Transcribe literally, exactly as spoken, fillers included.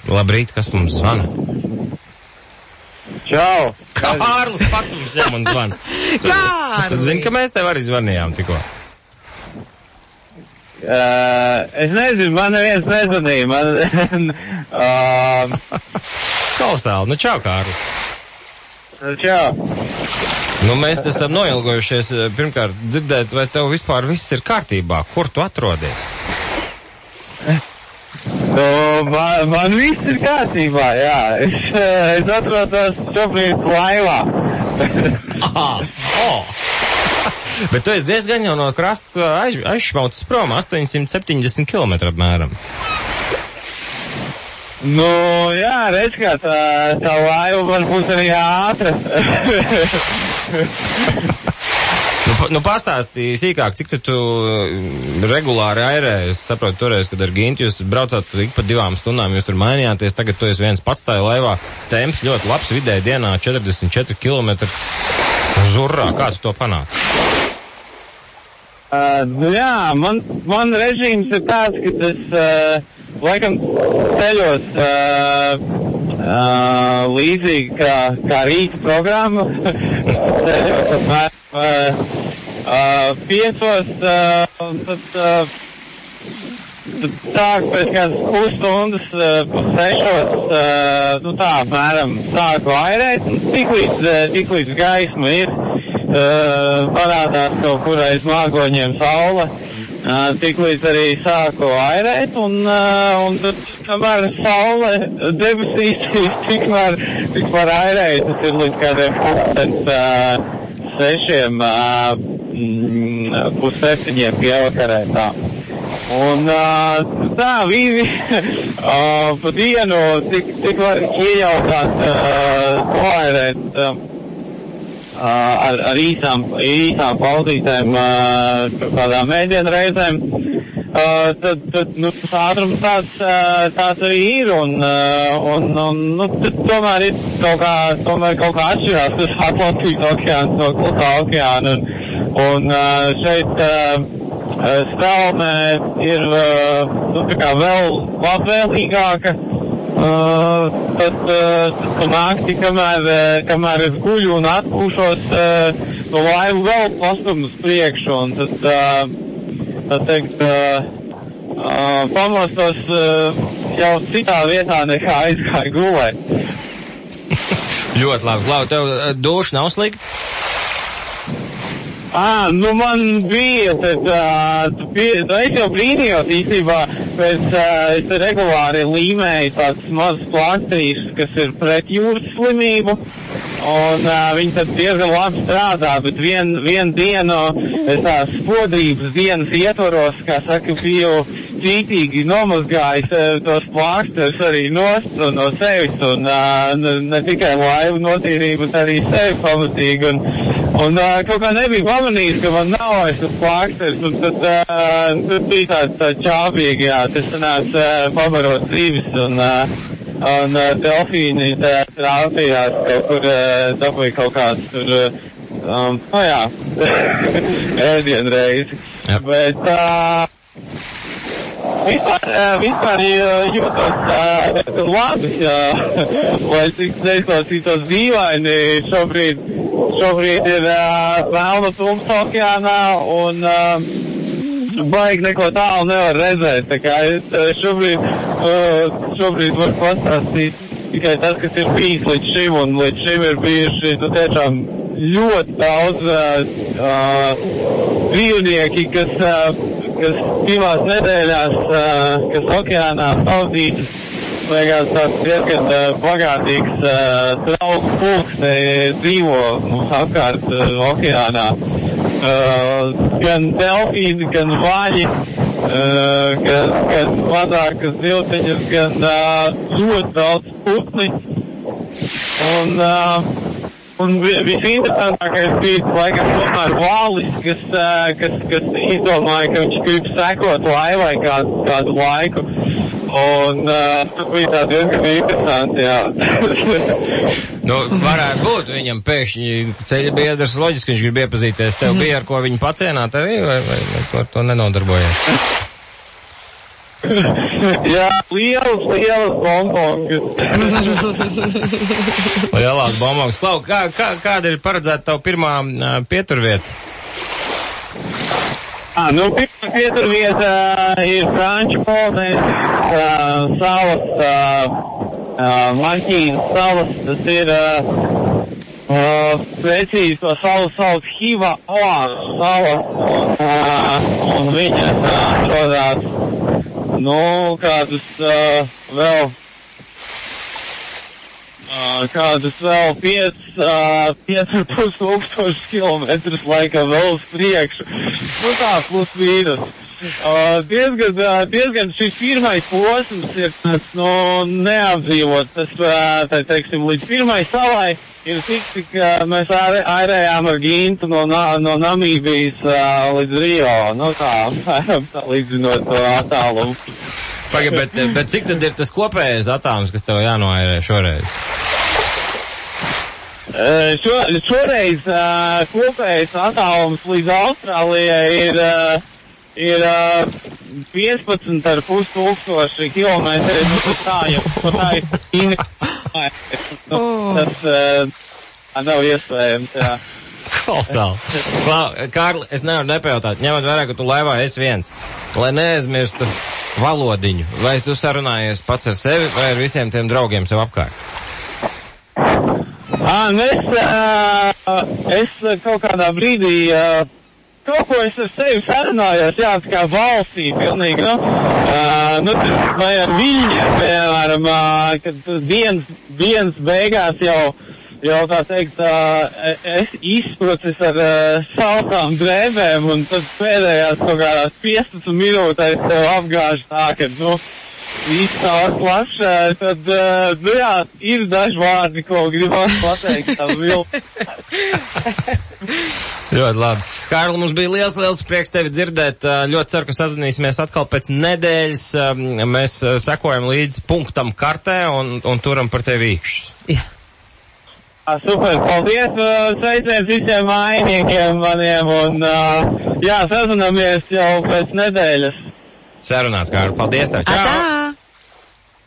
Labrīt, kas mums zvana? Čau! Kārlis pats mums ņem un zvana. Kārli! Tu zini, ka mēs tev arī zvanījām tikko? Uh, es nezinu, man neviens nezvanīja. Man, uh, Kolosāli, nu čau, Kārli. Čau! Nu, mēs esam noilgojušies, pirmkārt, dzirdēt, vai tev vispār viss ir kārtībā. Kur tu atrodies? Nu, man, man viss ir kārtībā, jā. Es, es atrodos šobrīd laivā. Ah, oh. Bet tu esi diezgan jau no krasta aiz, aizšmaucis prom, astoņsimt septiņdesmit kilometri apmēram. Nu, jā, redz, kā tā, tā laiva var būt arī ātra. nu, nu, pastāstīji sīkāk, cik tu, tu regulāri airē, es saprotu, toreiz, kad ar Ginti jūs braucāt ik pa divām stundām, jūs tur mainījāties, tagad tu esi viens pats tajā laivā, temps ļoti labs, vidēji dienā četrdesmit četri kilometri. Zurrā, kā tu to panāci? Uh, nu jā, man, man režīms ir tāds, ka es, uh, laikam, ceļos uh, uh, līdzīgi kā, kā rīta programma. ceļos apmēram uh, uh, piecos, uh, un tad, uh, tad sāk pēc kādas pusstundas, uh, sešos, uh, nu tā, apmēram, sāku airēt, un tiklīdz, uh, tiklīdz gaisma ir. Uh, parādās kaut kur aiz mākoņiem saule, uh, tiklīdz arī sāku airēt, un, uh, un tad, kamēr saule debesīs, tikmēr, tikmēr airēt, tas ir līdz kādiem pusdienas uh, sešiem, uh, mm, pusseptiņiem pievakarē tā. Un uh, tā, viņi uh, pa dienu tik, tik var iejautāt uh, airēt. Uh, Uh, ar, ar īsām, īsām paudītēm, uh, kādām mēģienu reizēm, uh, tad, tad, nu, tas ātrums tāds, uh, tāds arī ir, un, uh, un, un, nu, tomēr ir kaut kā, tomēr kaut kā atšķirās tas Atlantijas okeāns no Klusā okeāna, un, un uh, šeit, uh, straumē ir, uh, nu, tā kā vēl labvēlīgāka. Uh, tad, uh, tad naktī, kamēr, uh, kamēr es guļu un atpūšos, uh, no laivu vēl pastumu uz priekšu, un tad, uh, tā teikt, uh, uh, pamostos uh, jau citā vietā nekā aizgāju gulēt. Ļoti labi. Klau, tev uh, duša nav slikta? Ā, nu man bija, tad, uh, bija, es jau brīnījos īstenībā, pēc, uh, es regulāri līmēju tāds mazs plāstrīšs, kas ir pret jūras slimību, un uh, viņi tad diezgan labi strādā, bet vien, vienu dienu es tās spodrības dienas ietvaros, kā saka, biju cītīgi nomazgājis uh, tos plāstrus arī nost un no sevis, un uh, ne, ne tikai laivu notīrību, bet arī sevi pamatīgi, un, un uh, kaut kā nebija pamanījis, ka man nav vairs tas plāksters, un tad, uh, tad bija tāds tā čāpīgi, jā, tas sanāca uh, pabarot dzīves, un, uh, un uh, delfīni trāpījās kaut kur, uh, dabūja kaut kāds tur, uh, um, no jā, ēdienreizi, bet, uh, Vispār, vispār jūtos uh, labi, uh, lai cik neizklausītos dīvaini, šobrīd, šobrīd ir uh, melna tums okeānā un uh, baigi neko tālu nevar redzēt, tā kā es šobrīd, uh, šobrīd varu pastāstīt tikai tas, kas ir bijis līdz šim, un līdz šim ir bijuši, nu, tiešām ļoti daudz uh, uh, dzīvnieki, kas uh, kas divās nedēļās, uh, kas okeānā pavadītas, liekas tāds diezgan uh, bagātīgs uh, trauku pulks dzīvo mums apkārt uh, okeānā. Uh, gan delfīni, gan vaļi, uh, gan, gan mazākas ziltiņas, gan uh, ļoti daudz putni. Un, uh, Un visinteresantākais bija, laikam, tomēr vālis, kas, kas, kas izdomāja, ka viņš grib sekot laivai kādu, kādu laiku. Un uh, tas bija tā diezgan interesanti, jā. Nu, varētu būt viņam pēkšņi ceļa biedrs, loģiski viņš grib iepazīties. Tev bija ar ko viņu pacienāt arī, vai, vai, vai ar to nenodarbojies? Jā, lielas, lielas bombongas. Lielās bombongas. Klau, kā, kā, kāda ir paredzēta tavu pirmā uh, pieturvieta? Ah, nu, pirmā pieturvieta uh, ir Franču Polinēzijas uh, salas, uh, uh, Maķīnas salas, tas ir, uh, uh, precīzi to salu sauc Hiva Oānas salas, uh, un viņas uh, atrodās, nu, kādus uh, vēl, uh, kādus vēl piec, uh, piec ar pus tūkstošus kilometrus laikam vēl uz priekšu. Nu tā, plus mīnus. Uh, diezgan, uh, diezgan šis pirmais posms ir, nu, neapdzīvots. Tas, uh, tā teiksim, līdz pirmai salai ir tik, cik uh, mēs airējām ar Gintu no, no Namībijas uh, līdz Rio. Nu tā, salīdzinot to attālumu. Paga, bet, bet cik tad ir tas kopējais attālums, kas tev jānoairē šoreiz? Uh, šo, šoreiz uh, kopējais attālums līdz Austrālijai ir, uh, ir uh, piecpadsmit ar pus tūkstoši kilometri. Nu, tā jau, tā ir, nu, tas uh, nav iespējams, jā. Kolosāli. Kārli, es nevaru nepajautāt, ņemot vērā, ka tu laivā esi viens, lai neaizmirstu valodiņu. Vai tu sarunājies pats ar sevi vai ar visiem tiem draugiem sev apkārt? Ah, es, uh, es kaut kādā brīdī, uh, kaut ko es ar sevi sarunājos, jā, tā kā valstī, pilnīgi, nu, uh, nu, vai ar viņiem, piemēram, uh, kad dienas, dienas beigās jau, jau tā teikt, uh, es izprocis ar uh, saltām drēbēm, un tad pēdējās kaut kādās piecpadsmit minūtēs tev apgāž tā, ka, nu, viss tā plašā, tad, uh, nu jā, ir daži vārdi, ko gribas pateikt tam vilku. Ļoti labi. Kārli, mums bija liels, liels prieks tevi dzirdēt. Ļoti ceru, ka sazināsimies atkal pēc nedēļas. Mēs sekojam līdz punktam kartē un, un turam par tevi īkšķus. Jā. Super, paldies, sveiciens visiem mājiniekiem maniem un, uh, jā, sazināmies jau pēc nedēļas. Sarunāts, Kārli. Paldies tev. Čau! Atā!